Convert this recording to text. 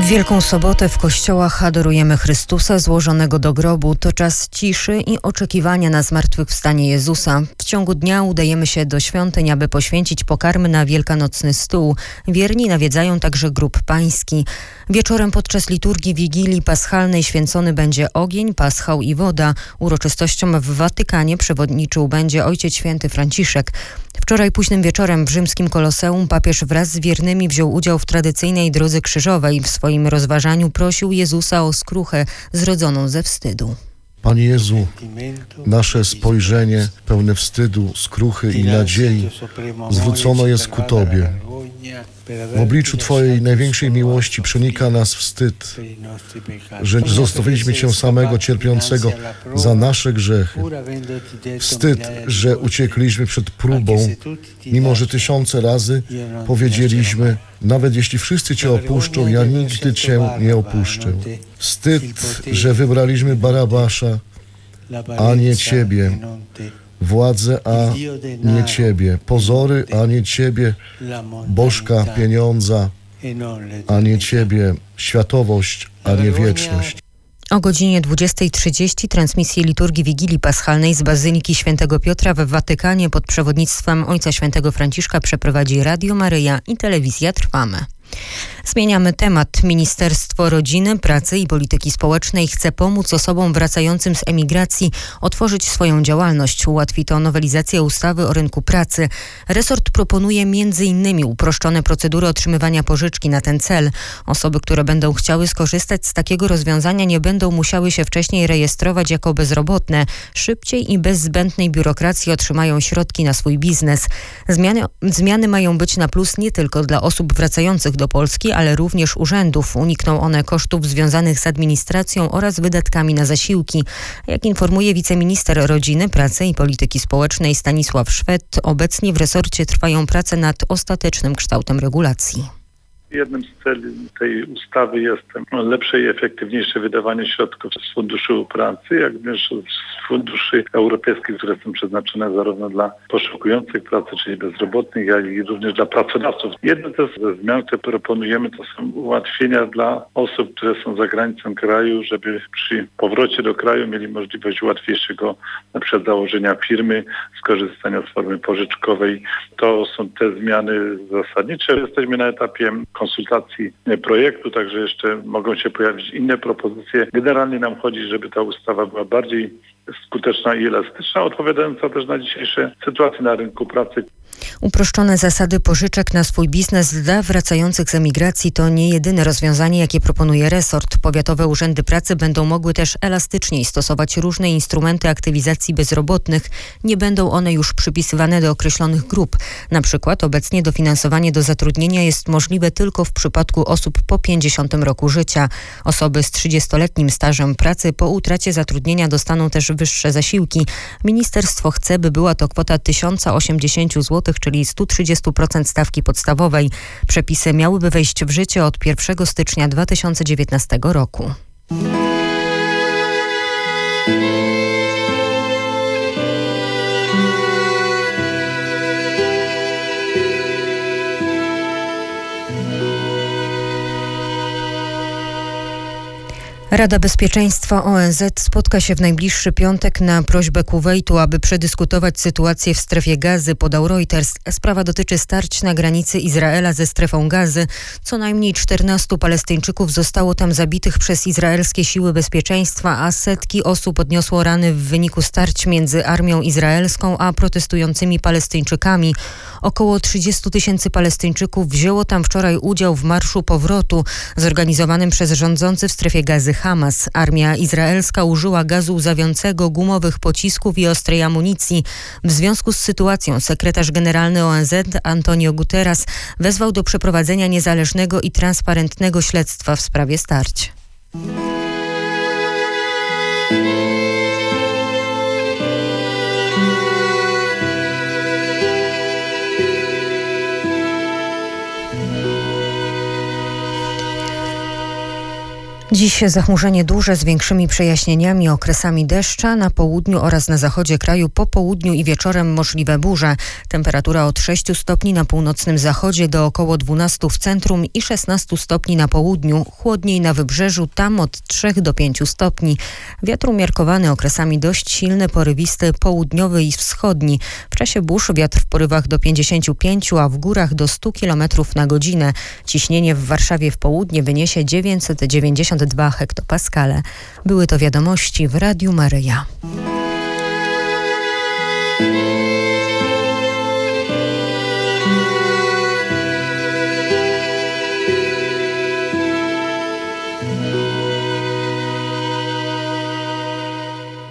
Wielką Sobotę w kościołach adorujemy Chrystusa złożonego do grobu. To czas ciszy i oczekiwania na zmartwychwstanie Jezusa. W ciągu dnia udajemy się do świątyń, aby poświęcić pokarmy na wielkanocny stół. Wierni nawiedzają także grób pański. Wieczorem podczas liturgii Wigilii Paschalnej święcony będzie ogień, paschał i woda. Uroczystościom w Watykanie przewodniczył będzie Ojciec Święty Franciszek. Wczoraj późnym wieczorem w rzymskim Koloseum papież wraz z wiernymi wziął udział w tradycyjnej drodze krzyżowej. W swoim rozważaniu prosił Jezusa o skruchę zrodzoną ze wstydu. Panie Jezu, nasze spojrzenie pełne wstydu, skruchy i nadziei zwrócono jest ku Tobie. W obliczu Twojej największej miłości przenika nas wstyd, że zostawiliśmy Cię samego cierpiącego za nasze grzechy. Wstyd, że uciekliśmy przed próbą, mimo że tysiące razy powiedzieliśmy, nawet jeśli wszyscy Cię opuszczą, ja nigdy Cię nie opuszczę. Wstyd, że wybraliśmy Barabasza, a nie Ciebie. Władzę, a nie Ciebie. Pozory, a nie Ciebie. Bożka, pieniądza, a nie Ciebie. Światowość, a nie wieczność. O godzinie 20:30 transmisję liturgii Wigilii Paschalnej z Bazyliki Świętego Piotra w Watykanie pod przewodnictwem Ojca Świętego Franciszka przeprowadzi Radio Maryja i Telewizja Trwamy. Zmieniamy temat. Ministerstwo Rodziny, Pracy i Polityki Społecznej chce pomóc osobom wracającym z emigracji otworzyć swoją działalność. Ułatwi to nowelizacja ustawy o rynku pracy. Resort proponuje m.in. uproszczone procedury otrzymywania pożyczki na ten cel. Osoby, które będą chciały skorzystać z takiego rozwiązania, nie będą musiały się wcześniej rejestrować jako bezrobotne. Szybciej i bez zbędnej biurokracji otrzymają środki na swój biznes. Zmiany mają być na plus nie tylko dla osób wracających do Polski, ale również urzędów. Unikną one kosztów związanych z administracją oraz wydatkami na zasiłki. Jak informuje wiceminister Rodziny, Pracy i Polityki Społecznej Stanisław Szwed, obecnie w resorcie trwają prace nad ostatecznym kształtem regulacji. Jednym z celów tej ustawy jest lepsze i efektywniejsze wydawanie środków z Funduszu Pracy, jak również z funduszy europejskich, które są przeznaczone zarówno dla poszukujących pracy, czyli bezrobotnych, jak i również dla pracodawców. Jedne ze zmian, które proponujemy, to są ułatwienia dla osób, które są za granicą kraju, żeby przy powrocie do kraju mieli możliwość łatwiejszego na przykład założenia firmy, skorzystania z formy pożyczkowej. To są te zmiany zasadnicze. Jesteśmy na etapie konsultacji projektu, także jeszcze mogą się pojawić inne propozycje. Generalnie nam chodzi, żeby ta ustawa była bardziej skuteczna i elastyczna, odpowiadająca też na dzisiejsze sytuacje na rynku pracy. Uproszczone zasady pożyczek na swój biznes dla wracających z emigracji to nie jedyne rozwiązanie, jakie proponuje resort. Powiatowe urzędy pracy będą mogły też elastyczniej stosować różne instrumenty aktywizacji bezrobotnych. Nie będą one już przypisywane do określonych grup. Na przykład obecnie dofinansowanie do zatrudnienia jest możliwe tylko w przypadku osób po 50 roku życia. Osoby z 30-letnim stażem pracy po utracie zatrudnienia dostaną też wyższe zasiłki. Ministerstwo chce, by była to kwota 1080 zł, czyli 130% stawki podstawowej. Przepisy miałyby wejść w życie od 1 stycznia 2019 roku. Rada Bezpieczeństwa ONZ spotka się w najbliższy piątek na prośbę Kuwejtu, aby przedyskutować sytuację w strefie Gazy, podał Reuters. Sprawa dotyczy starć na granicy Izraela ze strefą Gazy. Co najmniej 14 Palestyńczyków zostało tam zabitych przez izraelskie siły bezpieczeństwa, a setki osób odniosło rany w wyniku starć między armią izraelską a protestującymi Palestyńczykami. Około 30 000 Palestyńczyków wzięło tam wczoraj udział w Marszu Powrotu zorganizowanym przez rządzący w strefie Gazy Hamas. Armia izraelska użyła gazu łzawiącego, gumowych pocisków i ostrej amunicji. W związku z sytuacją sekretarz generalny ONZ Antonio Guterres wezwał do przeprowadzenia niezależnego i transparentnego śledztwa w sprawie starć. Dziś Dziś zachmurzenie duże z większymi przejaśnieniami, okresami deszcza. Na południu oraz na zachodzie kraju po południu i wieczorem możliwe burze. Temperatura od 6 stopni na północnym zachodzie do około 12 w centrum i 16 stopni na południu. Chłodniej na wybrzeżu, tam od 3 do 5 stopni. Wiatr umiarkowany, okresami dość silny, porywisty, południowy i wschodni. W czasie burz wiatr w porywach do 55, a w górach do 100 km na godzinę. Ciśnienie w Warszawie w południe wyniesie 992 hektopaskale. Były to wiadomości w Radiu Maryja.